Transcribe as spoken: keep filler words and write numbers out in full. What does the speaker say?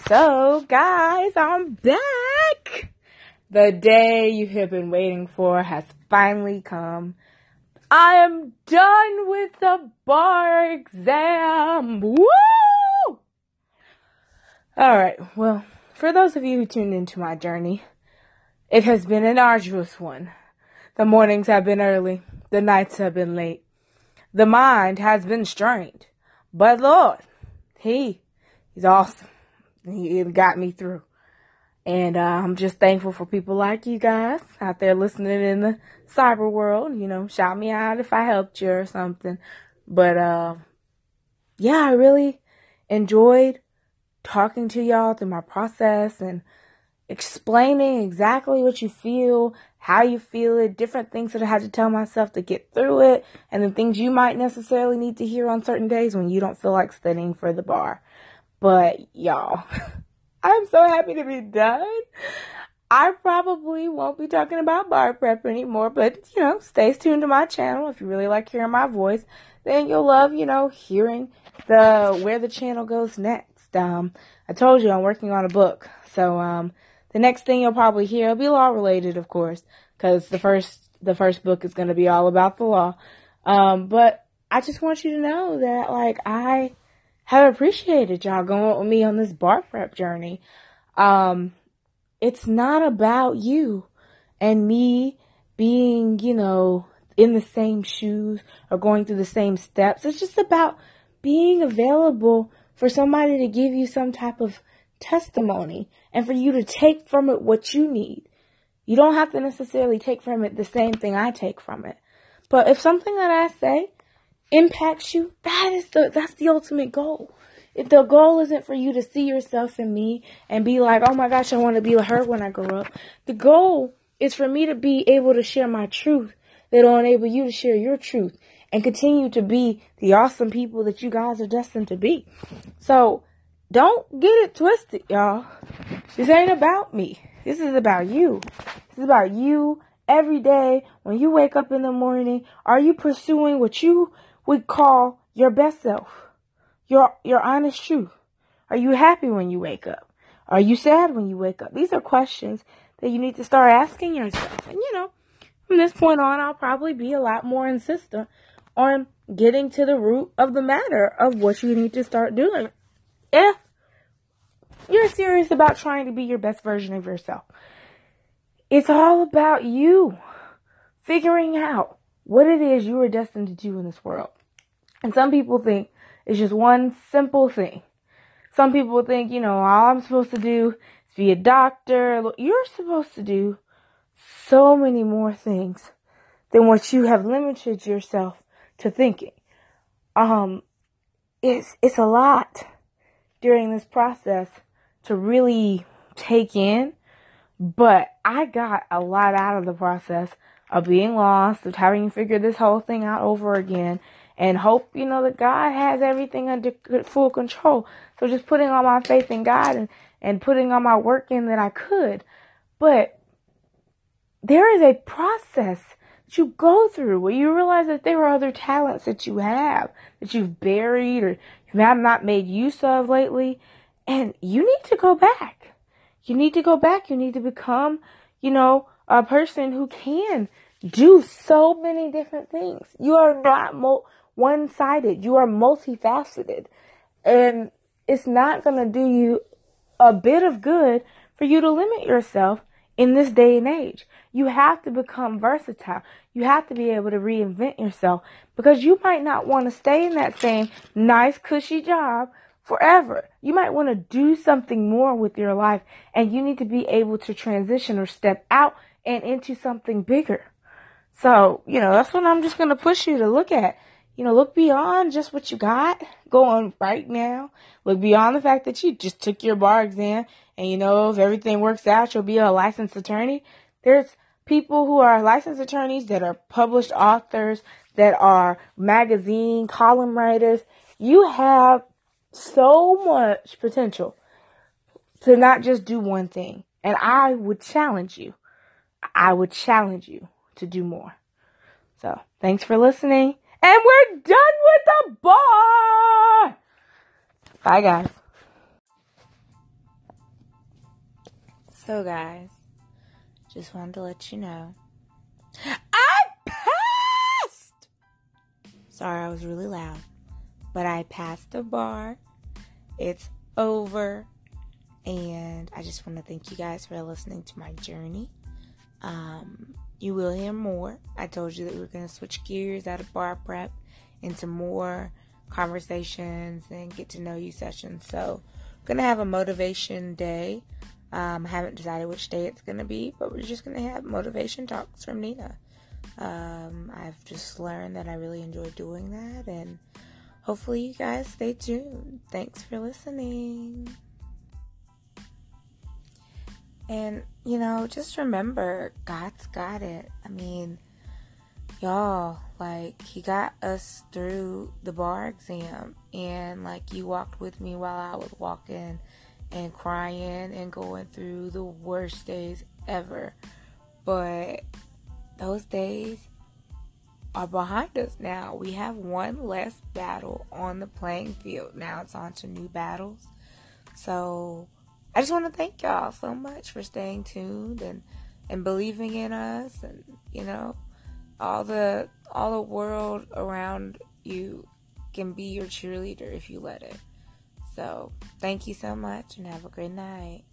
So, guys, I'm back. The day you have been waiting for has finally come. I am done with the bar exam. Woo! Alright, well, for those of you who tuned into my journey, it has been an arduous one. The mornings have been early. The nights have been late. The mind has been strained. But Lord, He, He's awesome. He got me through. And uh, I'm just thankful for people like you guys out there listening in the cyber world. You know, shout me out if I helped you or something. But, uh, yeah, I really enjoyed talking to y'all through my process and explaining exactly what you feel, how you feel it, different things that I had to tell myself to get through it, and the things you might necessarily need to hear on certain days when you don't feel like studying for the bar. But, y'all, I'm so happy to be done. I probably won't be talking about bar prep anymore, but, you know, stay tuned to my channel. If you really like hearing my voice, then you'll love, you know, hearing the where the channel goes next. Um, I told you I'm working on a book, so um, the next thing you'll probably hear will be law related, of course, because the first the first book is going to be all about the law. Um, but I just want you to know that, like, I have appreciated y'all going with me on this bar prep journey. Um, it's not about you and me being, you know, in the same shoes or going through the same steps. It's just about being available for somebody to give you some type of testimony and for you to take from it what you need. You don't have to necessarily take from it the same thing I take from it. But if something that I say impacts you, that is the that's the ultimate goal. If the goal isn't for you to see yourself in me and be like, oh my gosh, I want to be like her when I grow up. The goal is for me to be able to share my truth that'll enable you to share your truth and continue to be the awesome people that you guys are destined to be. So don't get it twisted, y'all. This ain't about me. This is about you. This is about you every day. When you wake up in the morning, are you pursuing what you would call your best self? Your, your honest truth. Are you happy when you wake up? Are you sad when you wake up? These are questions that you need to start asking yourself. And, you know, from this point on, I'll probably be a lot more insistent on getting to the root of the matter of what you need to start doing if you're serious about trying to be your best version of yourself. It's all about you figuring out what it is you are destined to do in this world. And some people think it's just one simple thing. Some people think, you know, all I'm supposed to do is be a doctor. Look, you're supposed to do so many more things than what you have limited yourself to thinking. Um, it's, it's a lot during this process to really take in, but I got a lot out of the process of being lost, of having to figure this whole thing out over again, and hope, you know, that God has everything under full control. So just putting all my faith in God and, and putting all my work in that I could. But there is a process that you go through where you realize that there are other talents that you have, that you've buried or you have not made use of lately. And you need to go back. You need to go back. You need to become, you know, a person who can do so many different things. You are not mo- one-sided. You are multifaceted. And it's not going to do you a bit of good for you to limit yourself in this day and age. You have to become versatile. You have to be able to reinvent yourself because you might not want to stay in that same nice, cushy job forever. You might want to do something more with your life, and you need to be able to transition or step out and into something bigger. So, you know, that's what I'm just going to push you to look at. You know, look beyond just what you got going right now. Look beyond the fact that you just took your bar exam and, you know, if everything works out, you'll be a licensed attorney. There's people who are licensed attorneys that are published authors, that are magazine column writers. You have so much potential to not just do one thing. And I would challenge you. I would challenge you to do more. So, thanks for listening. And we're done with the bar! Bye, guys. So guys, just wanted to let you know, I passed! Sorry, I was really loud. But I passed the bar. It's over. And I just want to thank you guys for listening to my journey. Um, you will hear more. I told you that we were going to switch gears out of bar prep into more conversations and get to know you sessions. So I'm going to have a motivation day. Um, I haven't decided which day it's going to be, but we're just going to have motivation talks from Nina. Um, I've just learned that I really enjoy doing that, and hopefully you guys stay tuned. Thanks for listening. And, you know, just remember, God's got it. I mean, y'all, like, he got us through the bar exam, and, like, you walked with me while I was walking and crying and going through the worst days ever. But those days are behind us now. We have one less battle on the playing field. Now it's on to new battles. So I just want to thank y'all so much for staying tuned and, and believing in us, and, you know, all the all the world around you can be your cheerleader if you let it. So thank you so much, and have a great night.